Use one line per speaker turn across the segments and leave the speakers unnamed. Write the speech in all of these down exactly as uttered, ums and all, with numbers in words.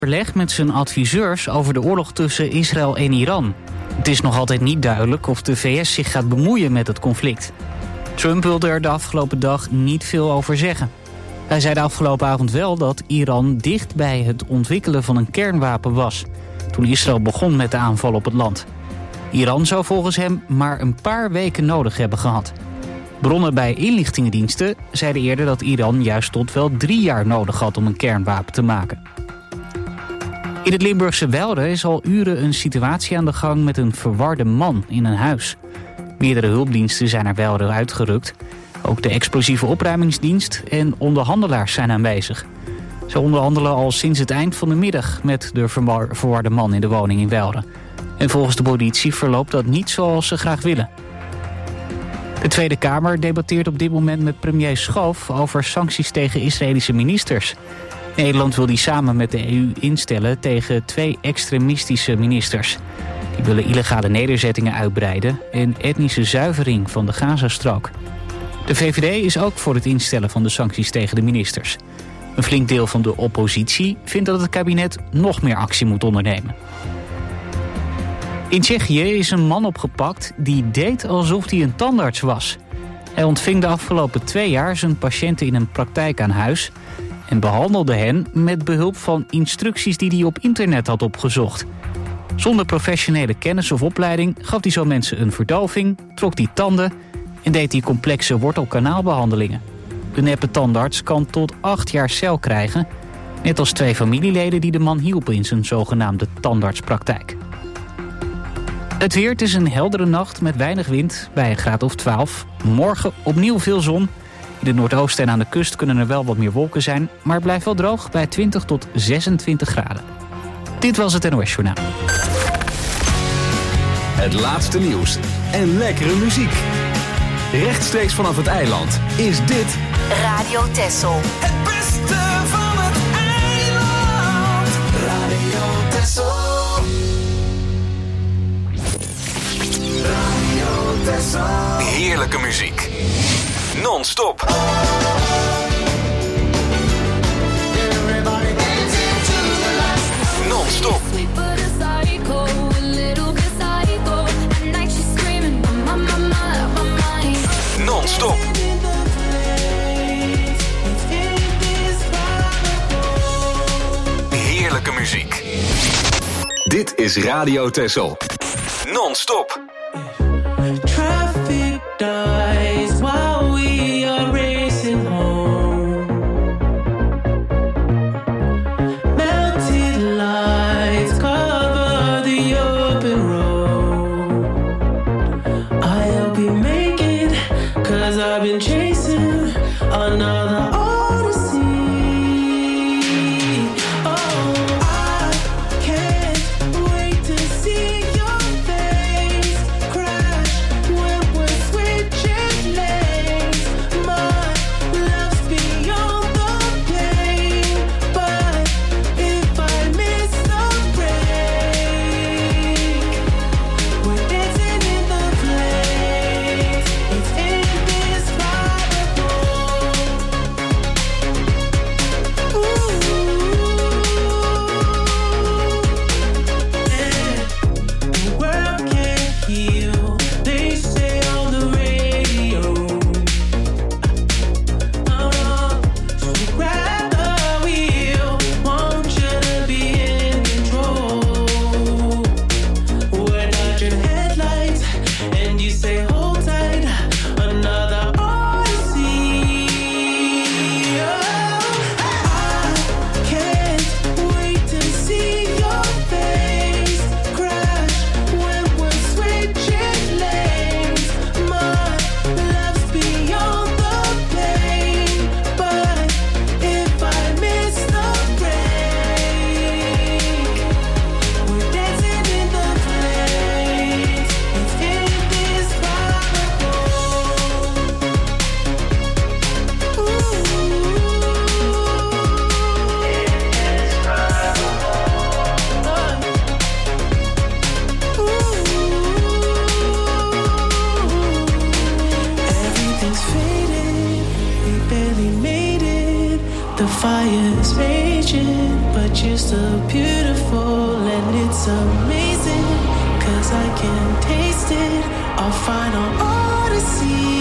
overleg met zijn adviseurs over de oorlog tussen Israël en Iran. Het is nog altijd niet duidelijk of de V S zich gaat bemoeien met het conflict. Trump wilde er de afgelopen dag niet veel over zeggen. Hij zei de afgelopen avond wel dat Iran dicht bij het ontwikkelen van een kernwapen was, toen Israël begon met de aanval op het land. Iran zou volgens hem maar een paar weken nodig hebben gehad. Bronnen bij inlichtingendiensten zeiden eerder dat Iran juist tot wel drie jaar nodig had om een kernwapen te maken. In het Limburgse Weilre is al uren een situatie aan de gang met een verwarde man in een huis. Meerdere hulpdiensten zijn naar Weilre uitgerukt. Ook de explosieve opruimingsdienst en onderhandelaars zijn aanwezig. Ze onderhandelen al sinds het eind van de middag met de verwar- verwarde man in de woning in Weilre. En volgens de politie verloopt dat niet zoals ze graag willen. De Tweede Kamer debatteert op dit moment met premier Schoof over sancties tegen Israëlische ministers. Nederland wil die samen met de E U instellen tegen twee extremistische ministers. Die willen illegale nederzettingen uitbreiden en etnische zuivering van de Gazastrook. De V V D is ook voor het instellen van de sancties tegen de ministers. Een flink deel van de oppositie vindt dat het kabinet nog meer actie moet ondernemen. In Tsjechië is een man opgepakt die deed alsof hij een tandarts was. Hij ontving de afgelopen twee jaar zijn patiënten in een praktijk aan huis en behandelde hen met behulp van instructies die hij op internet had opgezocht. Zonder professionele kennis of opleiding gaf hij zo mensen een verdoving, trok die tanden en deed hij complexe wortelkanaalbehandelingen. De neppe tandarts kan tot acht jaar cel krijgen, net als twee familieleden die de man hielpen in zijn zogenaamde tandartspraktijk. Het weer, het is een heldere nacht met weinig wind bij een graad of twaalf. Morgen opnieuw veel zon. In het noordoosten en aan de kust kunnen er wel wat meer wolken zijn, maar het blijft wel droog bij twintig tot zesentwintig graden. Dit was het N O S Journaal.
Het laatste nieuws en lekkere muziek. Rechtstreeks vanaf het eiland is dit
Radio Texel.
Het beste van het eiland. Radio Texel. Radio Texel.
heerlijke muziek. Non-stop. Non-stop. Non-stop. Heerlijke muziek. Dit is Radio Texel. Non-stop.
Traffic dies while we are racing home. Melted lights cover the open road. I hope you make it, 'cause I've been chasing another odyssey. Oh, I can't wait to see your face cry. beautiful and it's amazing, 'cause I can taste it, our final odyssey.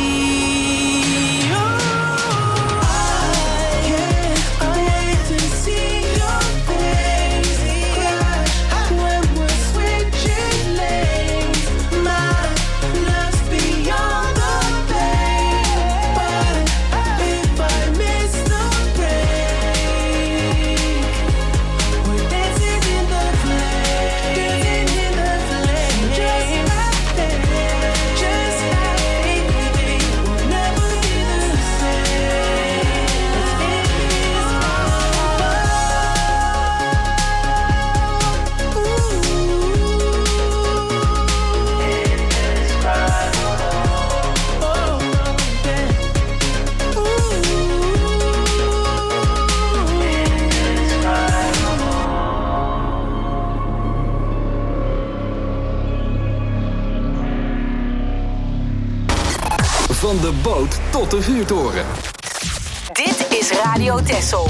Van de boot tot de vuurtoren.
Dit is Radio Texel.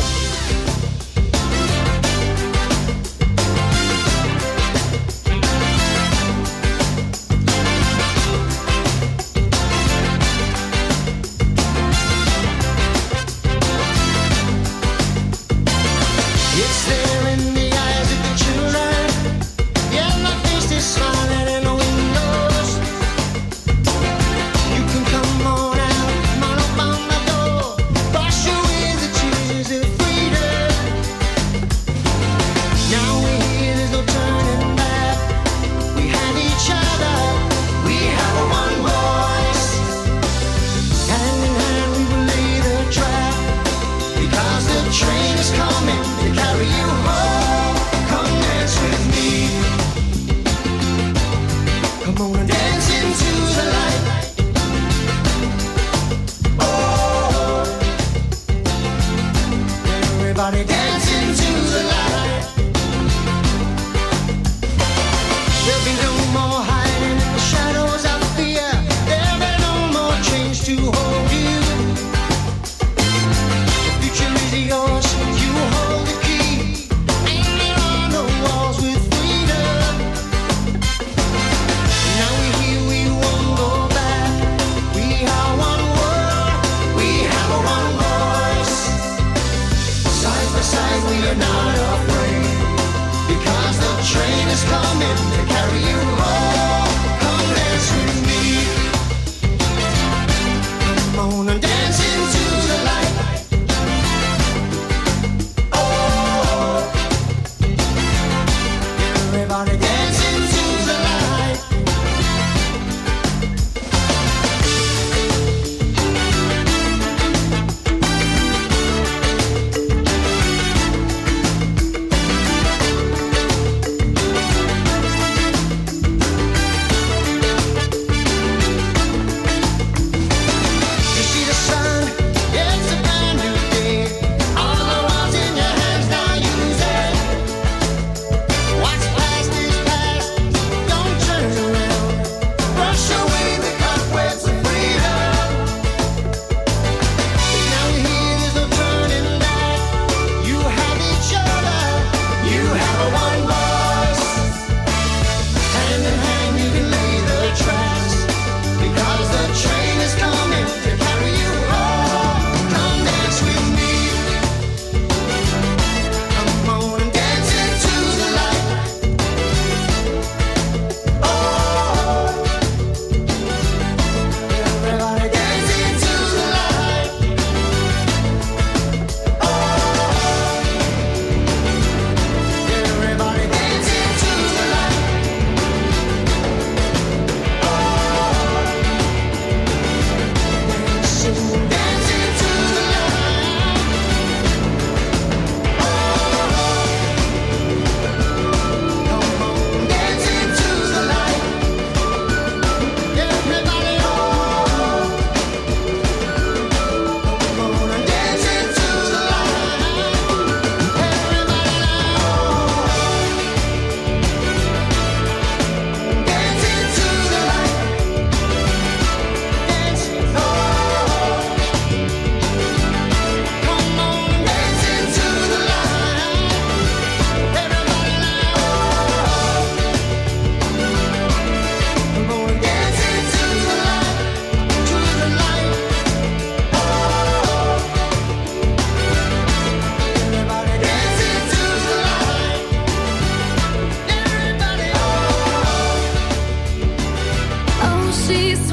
Free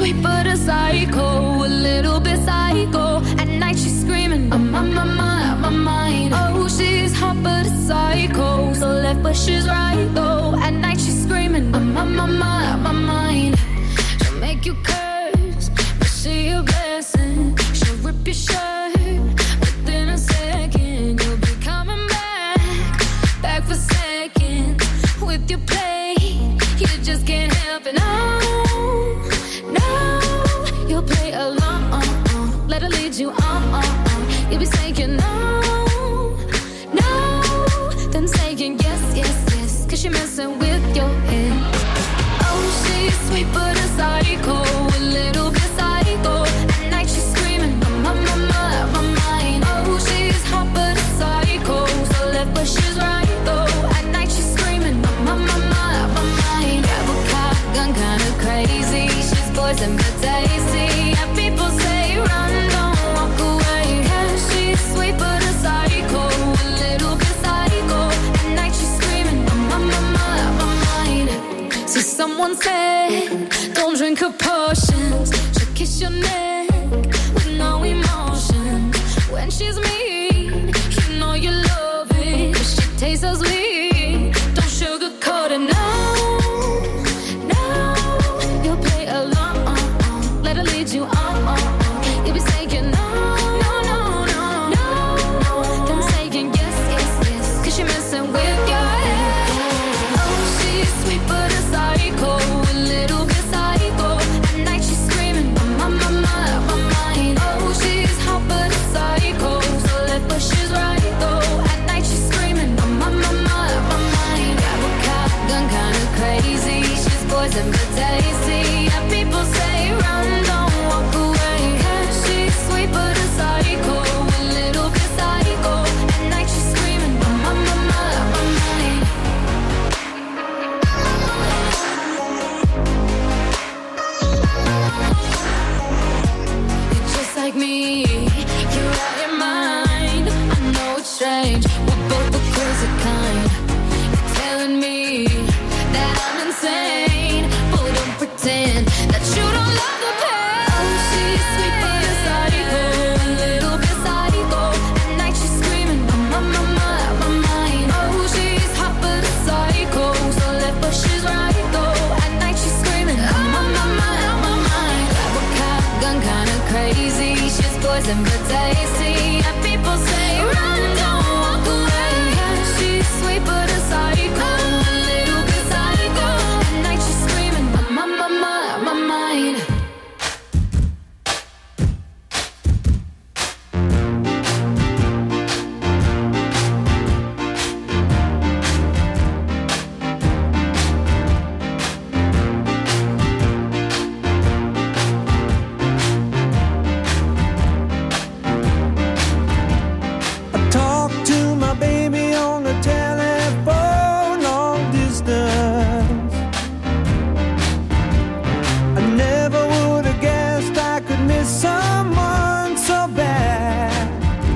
sweet but a psycho, a little bit psycho. At night she's screaming, I'm on my mind, my mind. Oh, she's hot but a psycho, so left but she's right though. At night she's screaming, I'm on my mind, my mind. She'll make you curse, but she a blessing. She'll rip your shirt within a second. You'll be coming back, back for seconds with your play. You just can't help it, no, no. You'll play along, let her lead you on. You'll be saying no, no, then saying yes, yes, yes, cause you're messing with your head. Oh, she's sweet but a psycho, a little bit psycho. At night she's screaming, I'm on my mind, my mind. Oh, she's hot but a psycho, so left but she's right though. At night she's screaming, I'm on my mind, my mind. Grab a cop, gun kinda crazy. She's poison but tasty. And people say run, don't walk away. Yeah, she's sweet but a psycho, a little bit psycho. At night she's screaming, I'm on my mind, my mind. So someone said, don't drink her potions. She'll kiss your neck with no emotion. When she's mean, you know you love it, cause she tastes so sweet. Don't sugarcoat it, no, no. You'll play along, let her lead you on. You'll be saying no, no, no, no, no. Then saying yes, yes, yes, cause you're messing with your head. Oh, she's sweet but a psycho, a little bit psycho. At night she's screaming, I'm on my mind, my mind. Oh, she's hot but a psycho, so left but she's right though. At night she's screaming, I'm on my mind, my mind. Grab a cop, gun kinda crazy. She's poison but tasty. And people say run, don't walk away. Yeah, she's sweet but a psycho, a little bit psycho. At night she's screaming, I'm on my mind, my mind. You're just like me, you're out your mind. I know it's strange, we're both the crazy kind. You're telling me that I'm insane, but don't pretend that you don't love the pain. Oh, she's sweet but a psycho, a little bit psycho. At night she's screaming, I'm on my mind, my mind. Oh, she's hot but a psycho, so left but she's right though. At night she's screaming, I'm on my mind, my mind. Grab a cop, gun kinda crazy. She's poison but tasty. And people say run, don't walk away. Yeah, she's sweet but a psycho, a little bit psycho. At night she's screaming, I'm on my mind, my mind.
I talk to my baby on the telephone, long distance. I never would have guessed I could miss someone so bad.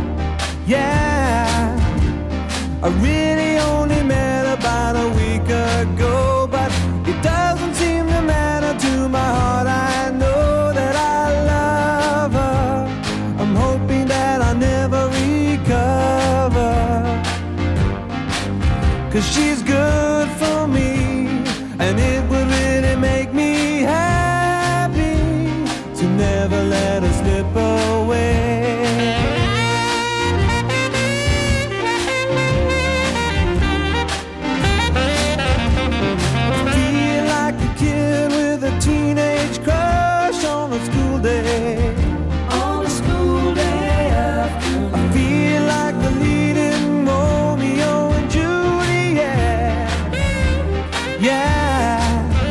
Yeah, I really only met about a week ago, but it doesn't seem to matter to my heart. I know that I love her. I'm hoping that I never recover, cause she's good for me, and it would really make me happy to never let her slip away. I feel like a kid with a teenage crush on a school day. On a school day afternoon. I feel like the leading Romeo and Juliet. Yeah,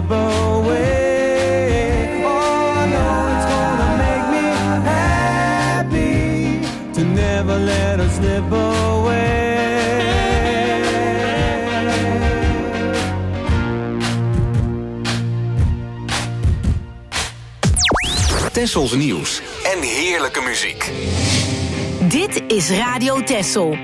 slip away. Oh, I know it's gonna make me happy to never let her slip away.
Tessels nieuws en heerlijke muziek.
Dit is Radio Tessel.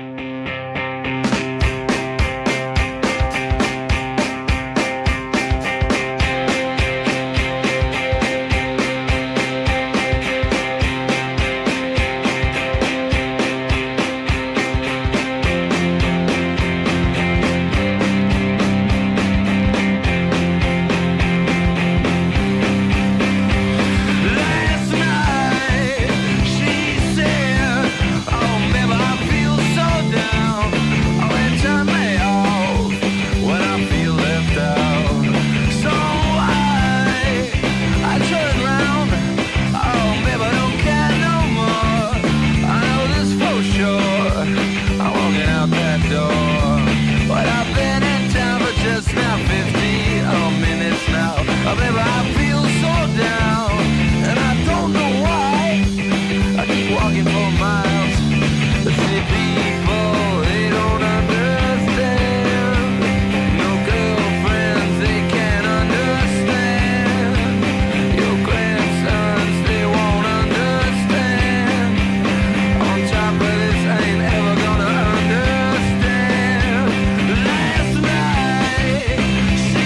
Last night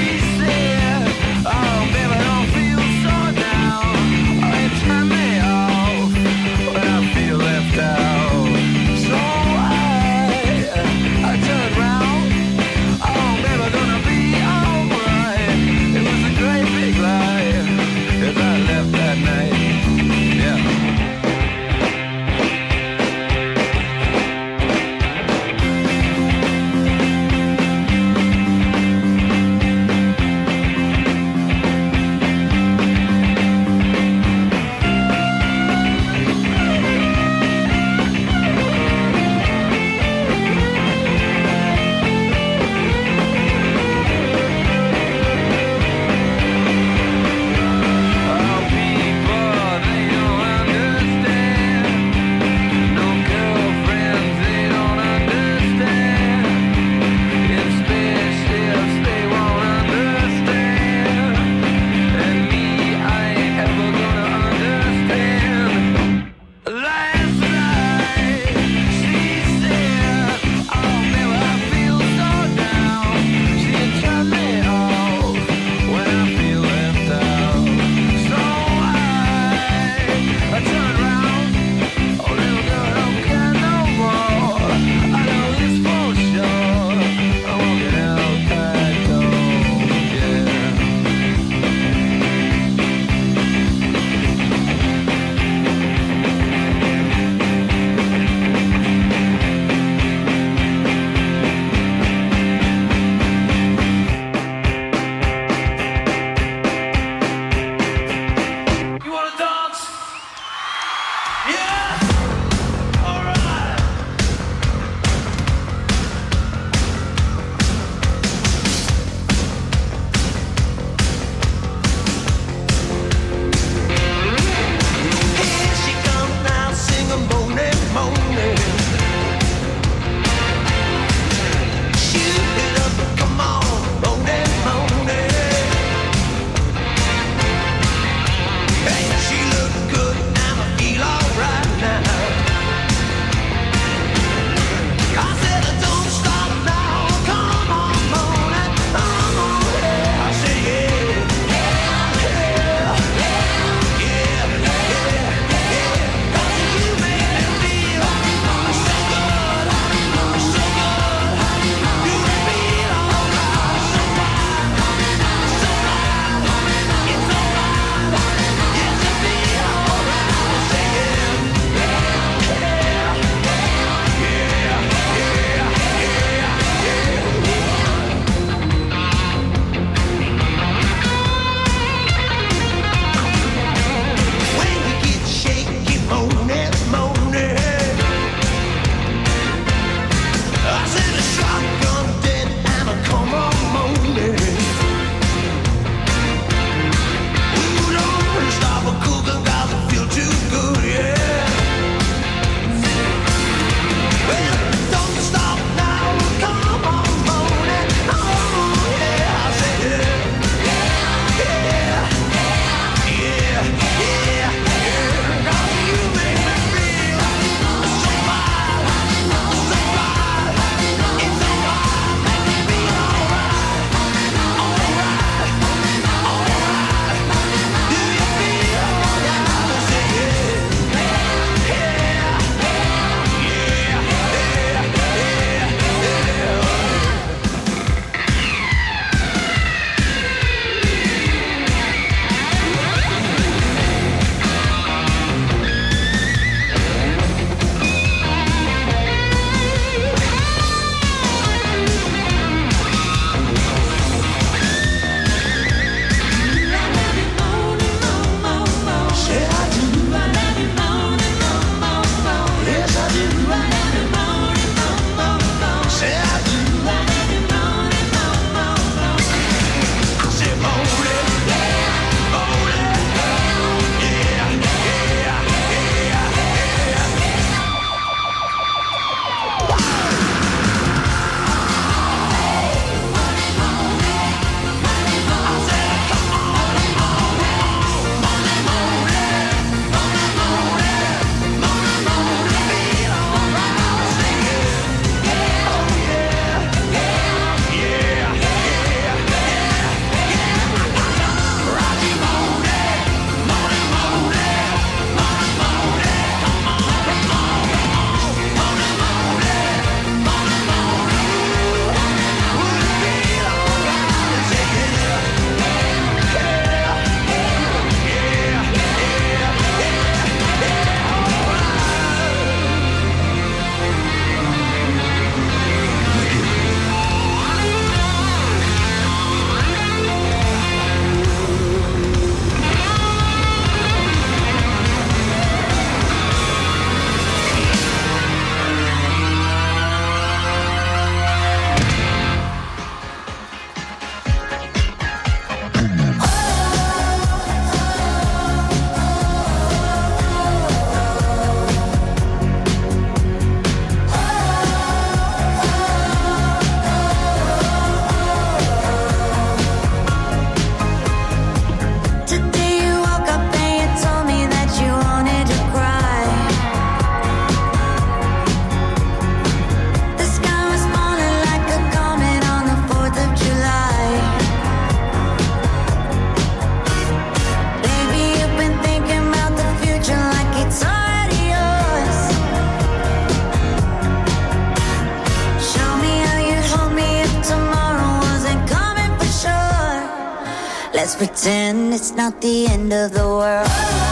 Let's pretend it's not the end of the world.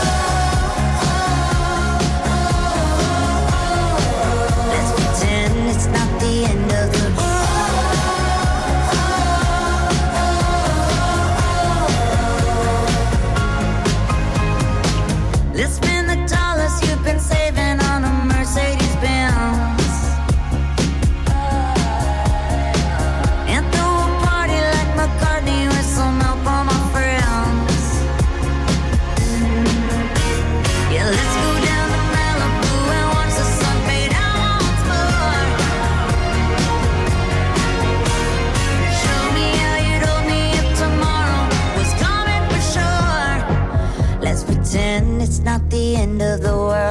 Let's pretend it's not the end of the world. Let's spend the dollars you've been saving on a Mercedes Benz. It's not the end of the world.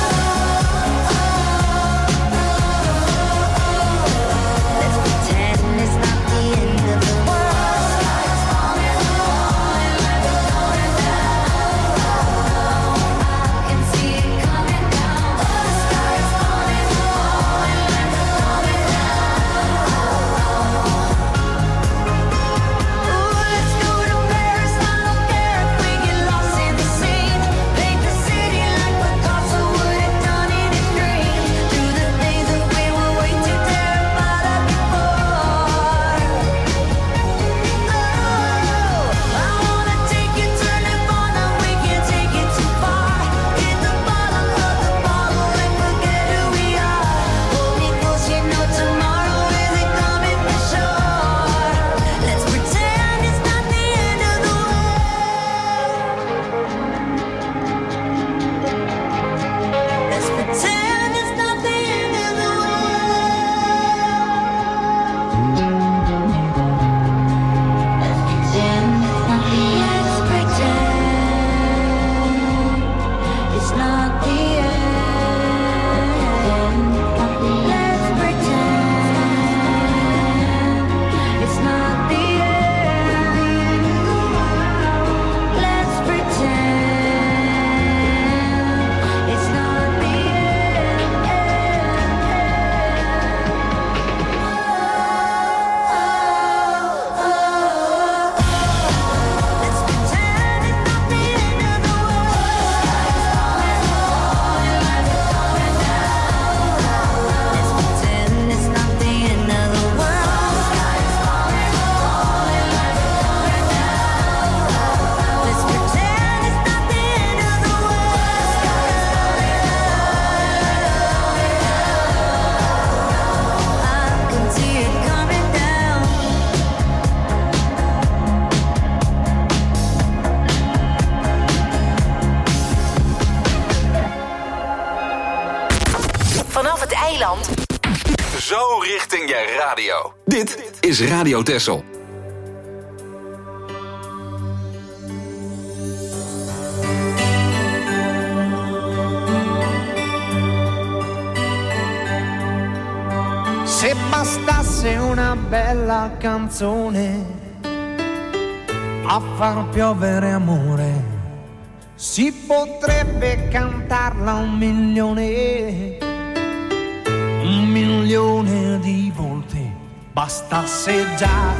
Let's pretend it's not the end of the world. The sky is falling, falling like it's going down. I can see it coming down. The sky is falling, falling like it's going down. Ooh, let's go to Paris. I don't care if we get lost in the sea.
Zo richting je radio. Dit is Radio Texel.
Se bastasse una bella canzone a far piovere amore, si potrebbe cantarla un milione, un milione di volte. Bastasse già,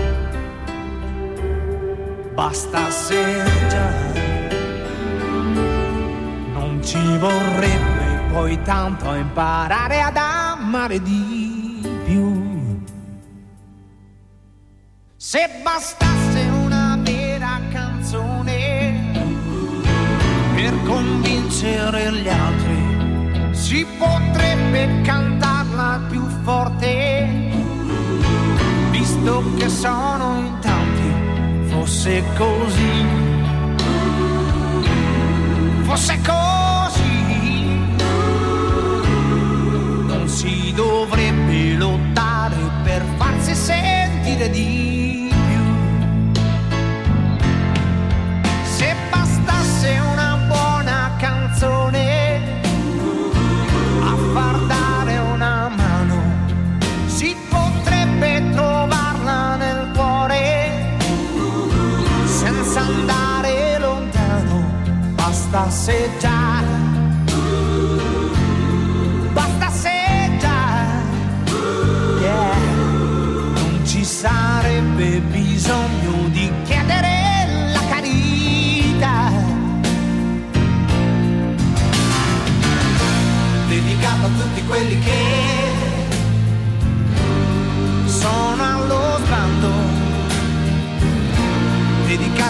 bastasse già, non ci vorrebbe poi tanto imparare ad amare di più. Se bastasse una vera canzone per convincere gli altri, si potrebbe cantarla più forte, visto che sono in tanti. Fosse così, fosse così, non si dovrebbe lottare per farsi sentire di più. Se bastasse una buona canzone a far dare una mano, si potrebbe trovarla nel cuore senza andare lontano. Bastasse già, bastasse già, yeah. Non ci sarebbe bisogno di chiedere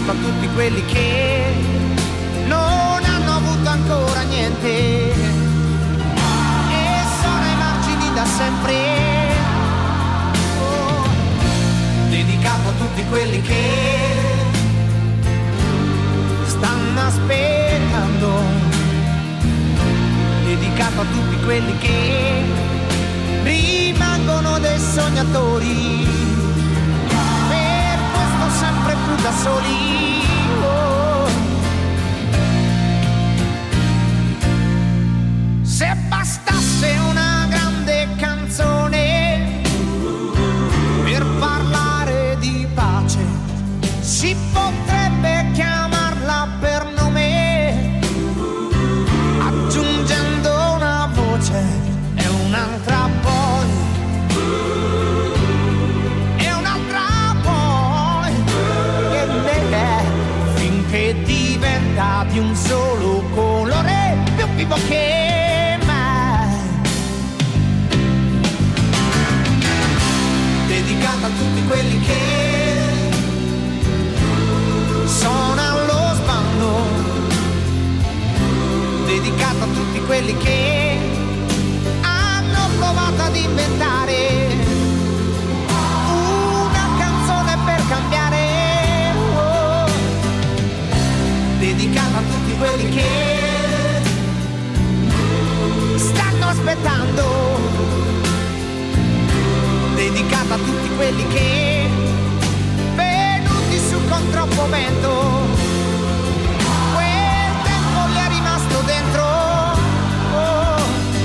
dedicato a tutti quelli che non hanno avuto ancora niente e sono ai margini da sempre. Oh, dedicato a tutti quelli che stanno aspettando, dedicato a tutti quelli che rimangono dei sognatori, per questo sempre più da soli. Oh. Se bastasse una grande canzone per parlare di pace, si potrebbe chiamarla per nome, aggiungendo una voce e un'altra poi, e un'altra poi, e beh, finché diventa di un solo colore, più vivo che mai. Dedicata a tutti quelli che sono allo sbando, dedicato a tutti quelli che hanno provato ad inventare una canzone per cambiare. Oh. Dedicato a tutti quelli che stanno aspettando, dedicato a tutti quelli che venuti su con troppo vento, quel tempo gli è rimasto dentro. Oh.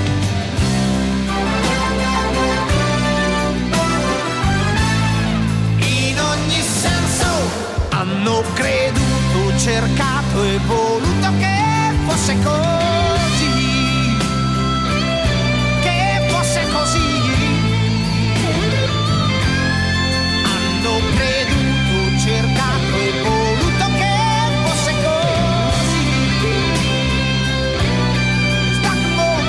In ogni senso hanno creduto, cercato e voluto che fosse così, che fosse così. Hanno creduto, cercato e voluto che fosse così. Sta con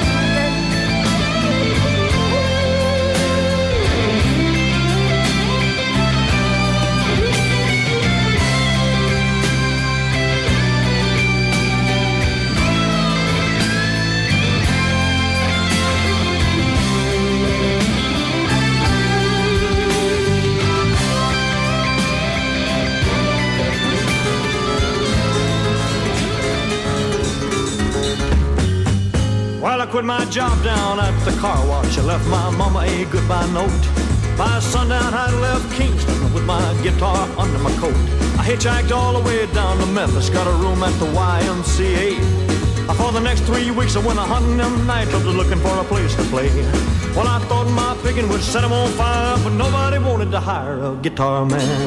Well, I quit my job down at the car wash. I left my mama a goodbye note. By sundown, I left Kingston with my guitar under my coat. I hitchhiked all the way down to Memphis, got a room at the Y M C A. For the next three weeks, I went a hunting them nightclubs looking for a place to play. Well, I thought my picking would set them on fire, but nobody wanted to hire a guitar man.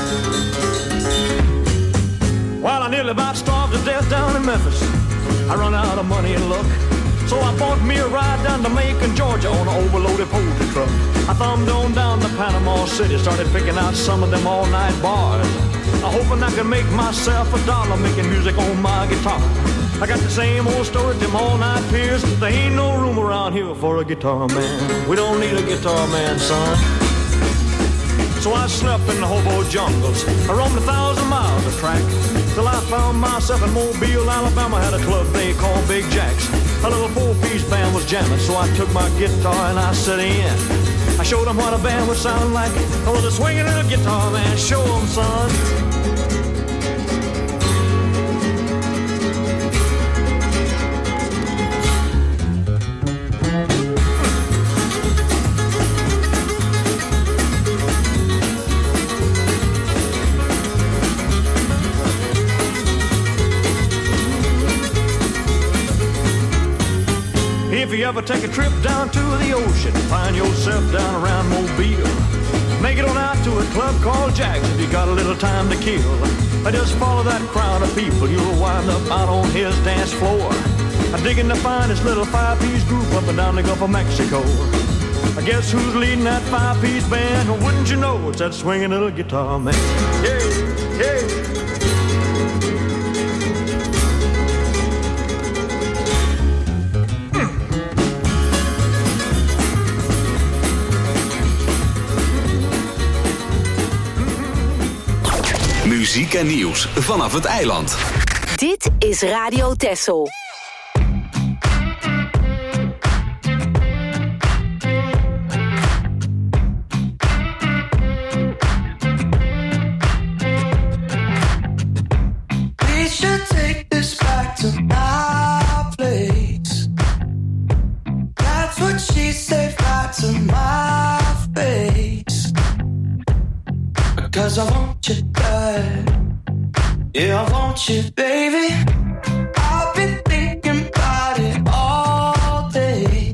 Well, I nearly about starved to death down in Memphis. I run out of money and luck, so I bought me a ride down to Macon, Georgia on an overloaded poultry truck. I thumbed on down to Panama City, started picking out some of them all-night bars. I hoping I could make myself a dollar making music on my guitar. I got the same old story, them all-night peers. There ain't no room around here for a guitar man. We don't need a guitar man, son. So I slept in the hobo jungles. I roamed a thousand miles of track till I found myself in Mobile, Alabama. Had a club they called Big Jack's. A little four-piece band was jamming, so I took my guitar and I set in. I showed them what a band would sound like. I was a swinging little guitar man. Show them, son. If you ever take a trip down to the ocean, find yourself down around Mobile, make it on out to a club called Jack's if you got a little time to kill. I just follow that crowd of people, you'll wind up out on his dance floor. I'm digging the finest little five-piece group up and down the Gulf of Mexico. I guess who's leading that five-piece band? Well, wouldn't you know, it's that swinging little guitar man. Yeah, yeah.
Muziek en nieuws vanaf het eiland.
Dit is Radio Texel.
We should take this back to my place. That's what she said back to my face. Because I want you bad. Yeah, I want you, baby. I've been thinking about it all day.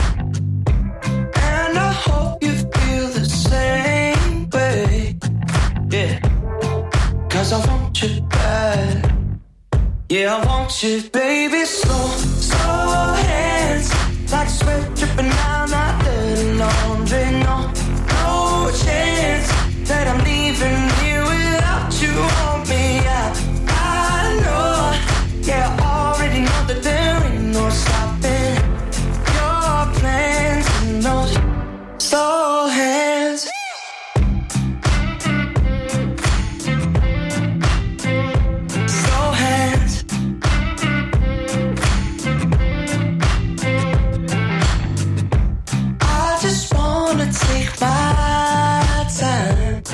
And I hope you feel the same way. Yeah. Cause I want you bad. Yeah, I want you, baby. Slow, slow hands. Like sweat dripping down my dirty laundry. No, no chance that I'm leaving here without you on me. I, I know, yeah, I already know that there ain't no stopping your plans and those slow hands. Slow hands. I just wanna take my time.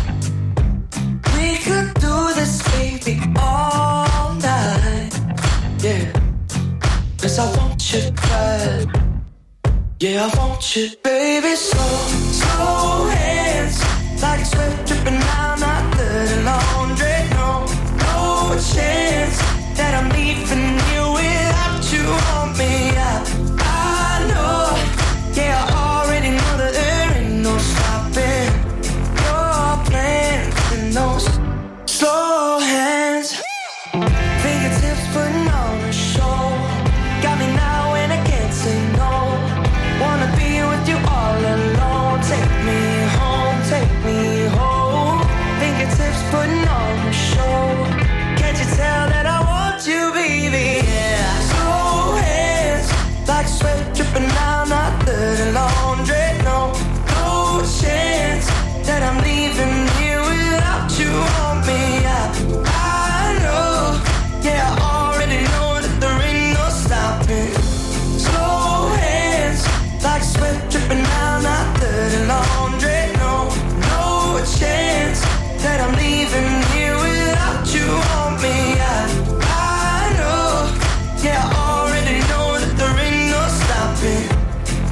We could do this, baby, all night. Yeah, cause I want you bad. Yeah, I want you, baby. Slow, slow hands. Like sweat dripping down my dirty laundry. No, no chance that I'm leaving you without you on me. I, I know, yeah, I already know that there ain't no stopping your plans and those slow hands. Fingertips putting on a show. Got me now and I can't say no. Wanna be with you all alone. Take me home, take me home. Fingertips putting on a show. Can't you tell that I want you, baby? Yeah. Slow hands, like sweat dripping down my dirty laundry. No, no chance that I'm leaving here without you on me. I, I know, yeah, I already know that there ain't no stopping. Slow hands, like sweat dripping down my dirty laundry. No, no chance that I'm leaving here without you on me. I, I know, yeah, I already know that there ain't no stopping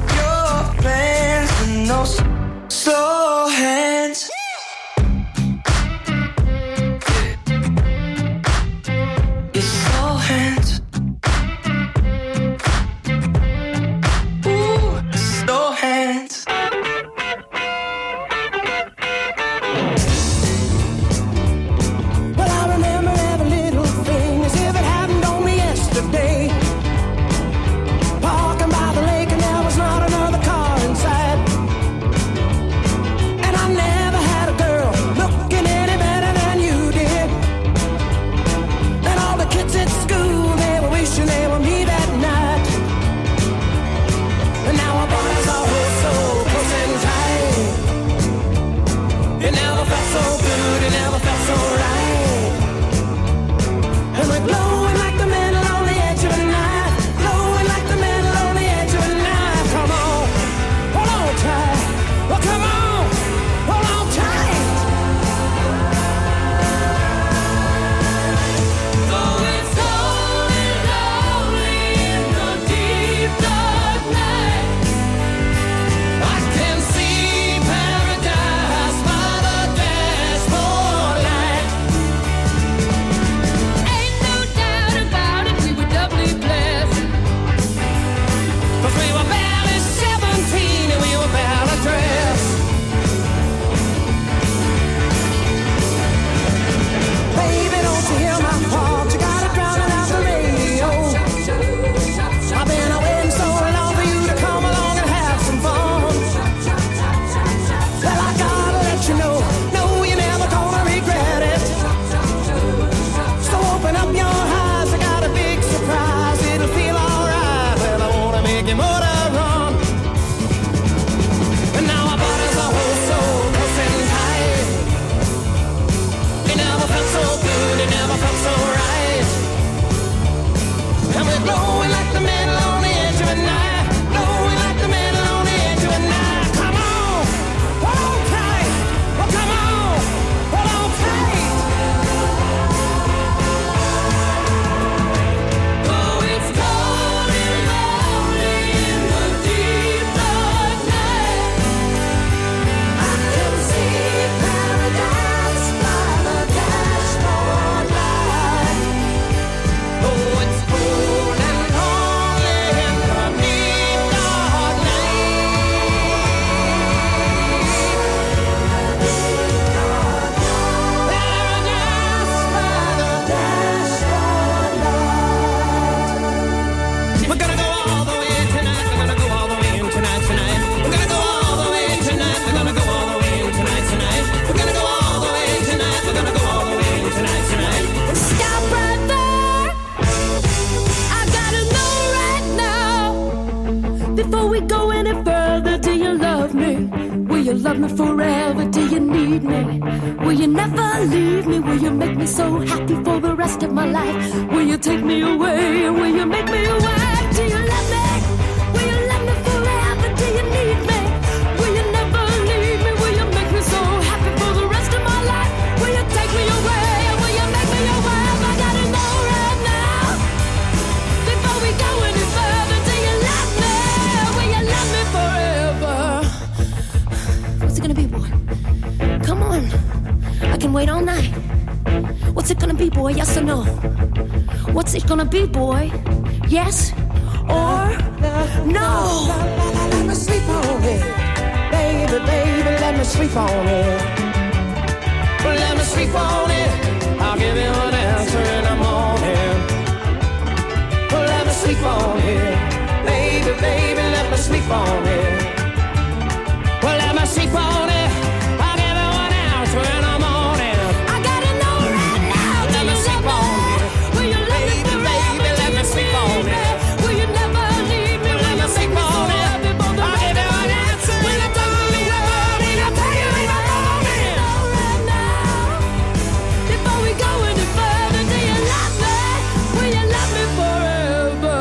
love me forever? Do you need me? Will you never leave me? Will you make me so happy for the rest of my life? Will you take me away? Will you make me away? Do you love me? Will you love me forever? Do you need me? Will you never leave me? Will you make me so happy for the rest of my life? Will you take me away? Will you make me away? I gotta know right now, before we go any further. Do you love me? Will you love me forever? What's it gonna be, boy? Come on, I can wait all night. What's it gonna be, boy? Yes or no? What's it gonna be, boy? Yes or no?
Let me sleep on it, baby, baby, let me sleep on it. Let me sleep on it, I'll give you an answer in the morning. Let me sleep on it, baby, baby, let me sleep on it. Well, let me sleep on it, I'll give you an answer in the morning.
I gotta know right now.
Let me sleep on it,
Will you love me
baby,
forever?
baby, let me sleep on it.
Will you never leave me?
Let me sleep on it, I'll give you an answer in the morning. I'll tell you in the morning.
Right now, before we go any further, do you love me? Will you love me forever?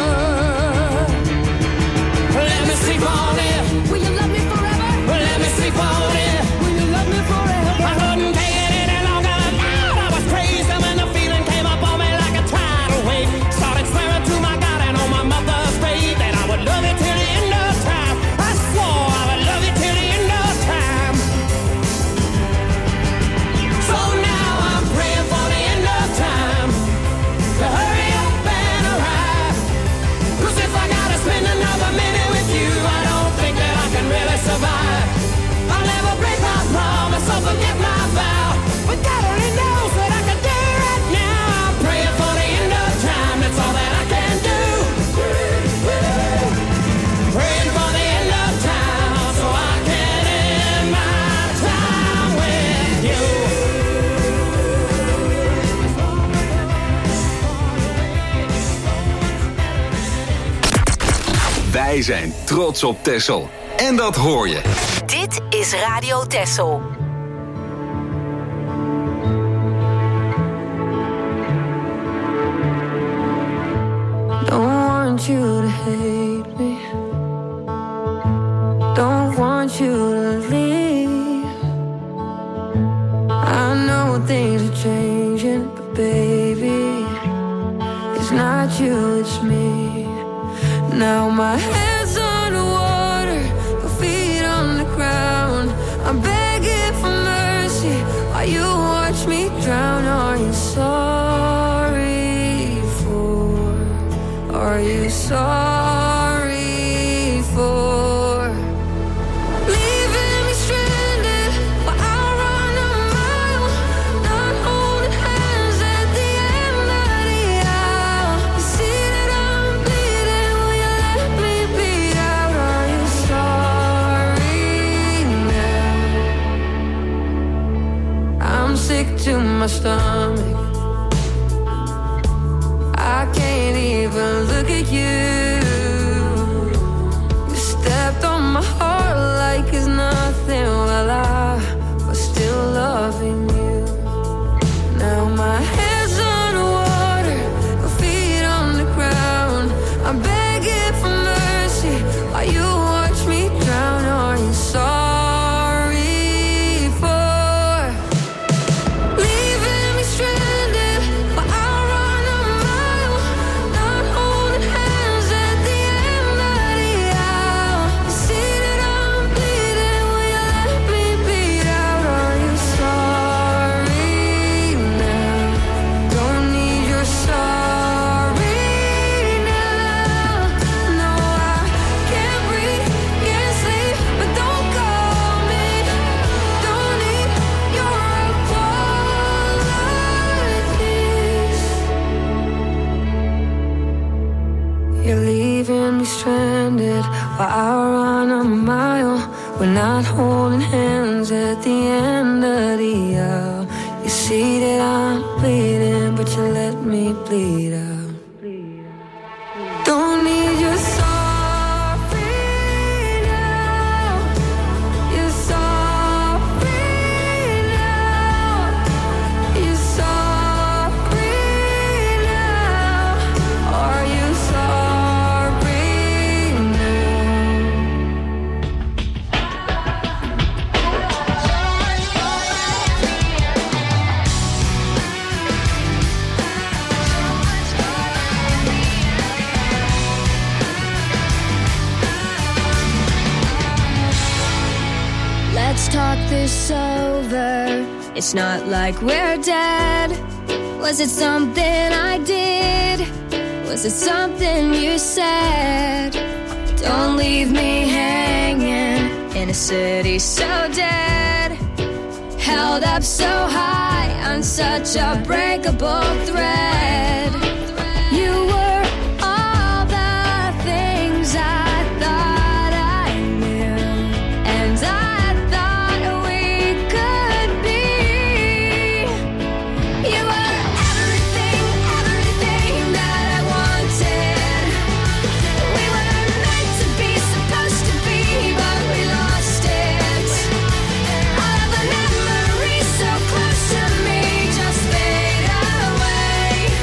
Let me sleep on it.
Will you love me forever?
Let me sleep on it.
Will you love me forever?
I couldn't take it any longer. Now I was crazy when the feeling came up on me like a tidal wave. Started swearing to my God and on my mother's grave that I would love you till the end of time. I swore I would love you till the end of time. So now I'm praying for the end of time to hurry up and arrive. 'Cause if I gotta spend another minute with you, I don't think that I can really survive. I'll never break my promise or forget my vow. But God only knows what I can do right now. I'm praying for the end of time, that's all that I can do. Praying for the end of time so I can end my time with you.
Wij zijn trots op Texel. En dat hoor je.
Dit is Radio Texel.
Don't want you to hate me. Don't want you to leave. I know things are changing, but baby, it's not you, it's me. Now my head's underwater, my feet on the ground. I'm begging for mercy while you watch me drown. Are you sorry for? Are you sorry for leaving me stranded while I run a mile, not holding hands at the end of the aisle? You see that I'm bleeding, will you let me bleed out? Are you sorry now? I'm sick to my stomach, I can't even look at you. You stepped on my heart like it's nothing, while I was still loving you. Now my head's underwater, my feet on the ground. I'm begging for mercy while you watch me drown. Are you sorry for leaving me stranded while I run a mile, not holding hands at the end of the aisle? You see that I'm bleeding, will you let me bleed out? Are you sorry now? Don't need your sorry now. No, I can't breathe, can't sleep, but don't call me. Don't need your apologies. You're leaving me stranded while I run a mile. We're not holding hands at the end of the aisle. You see that I'm bleeding, but you let me bleed out. Don't need your sorry now. You're sorry.
It's not like we're dead. Was it something I did? Was it something you said? Don't leave me hanging in a city so dead, held up so high on such a breakable thread. You were all the things I thought I knew, and I thought we could be. You were everything, everything that I wanted. We were meant to be, supposed to be, but we lost it. All of the memories so close to me just fade away.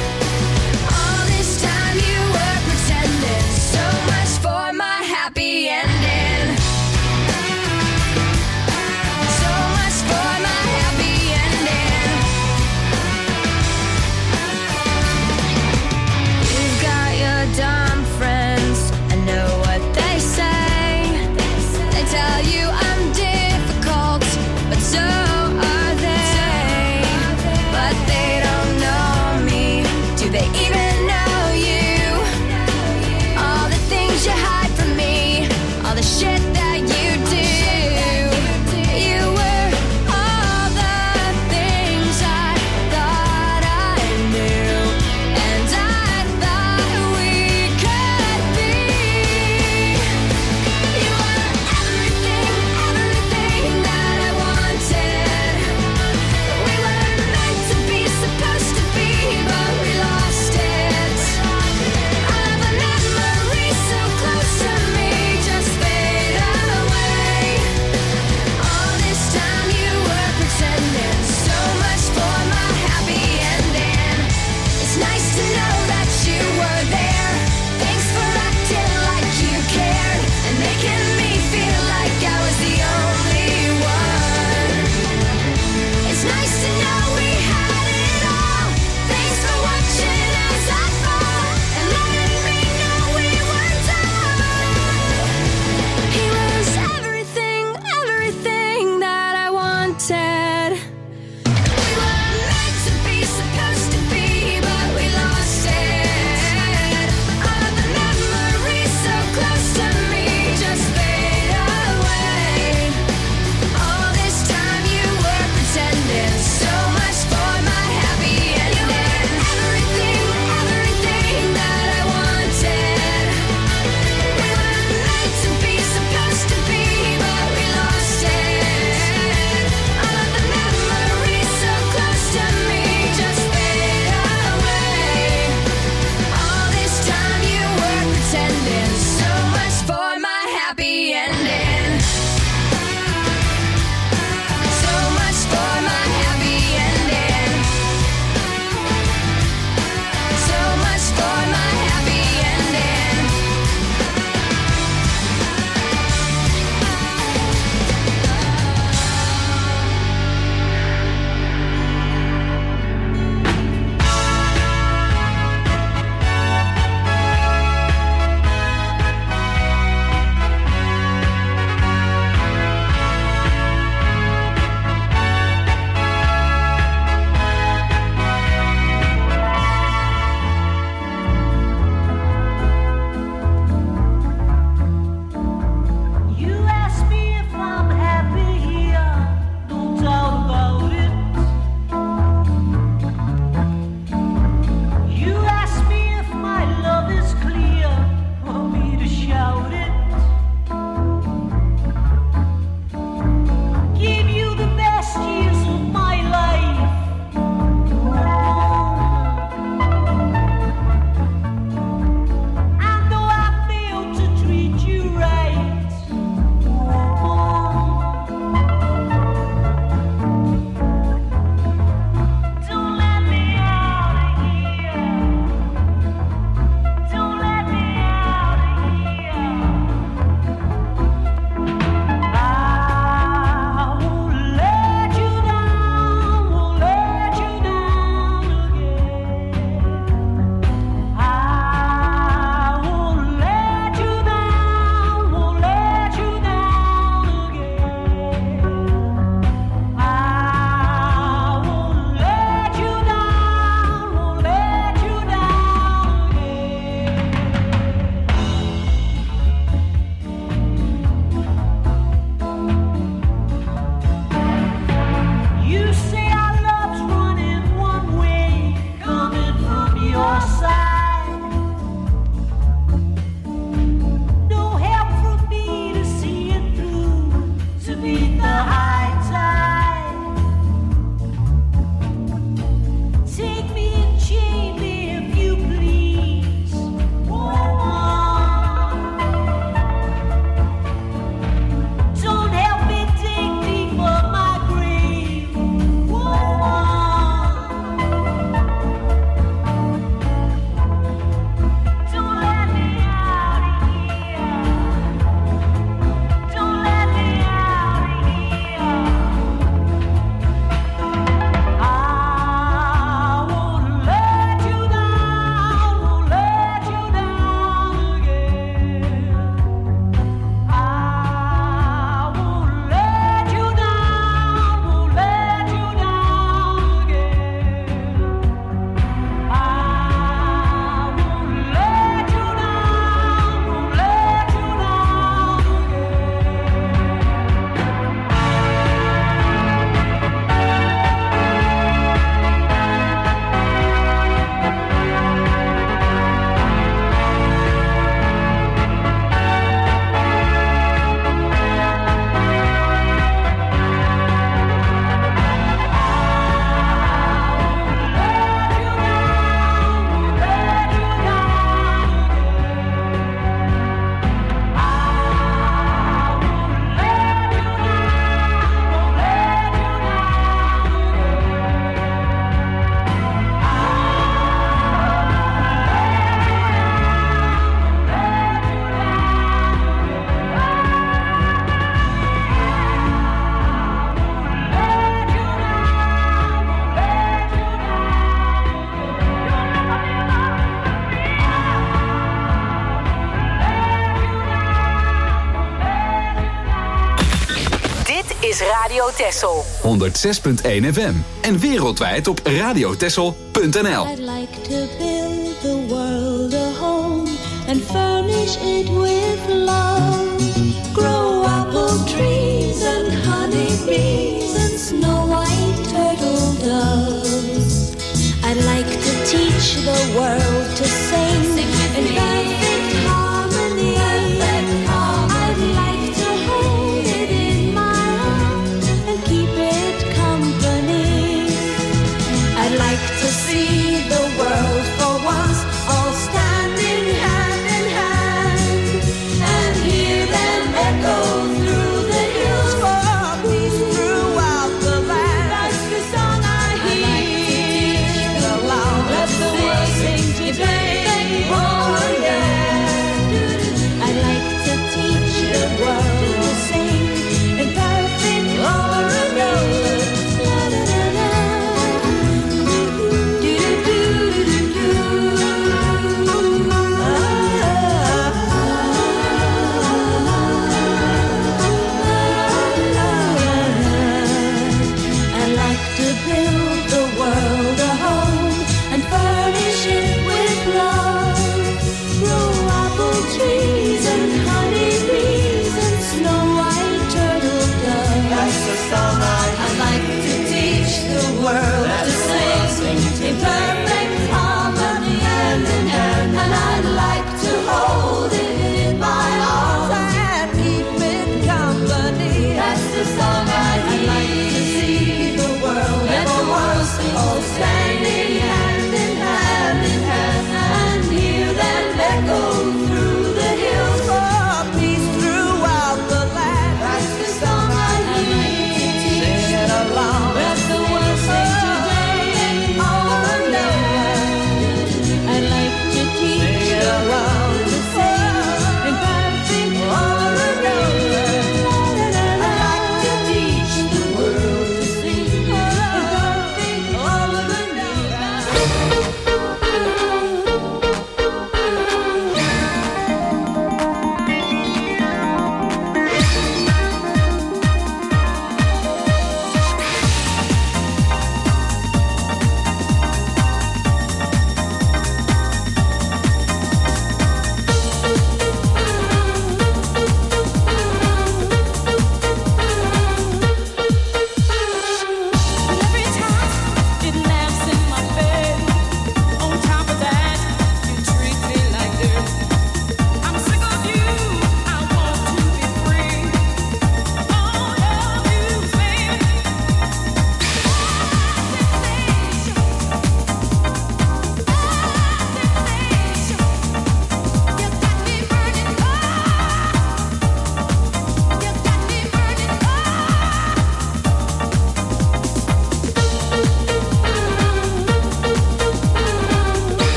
Texel.
honderdzes punt één F M. En wereldwijd op radiotessel punt n l.
I'd like to build the world a home and furnish it with love. Grow apple trees and honey bees and snow white turtle doves. I'd like to teach the world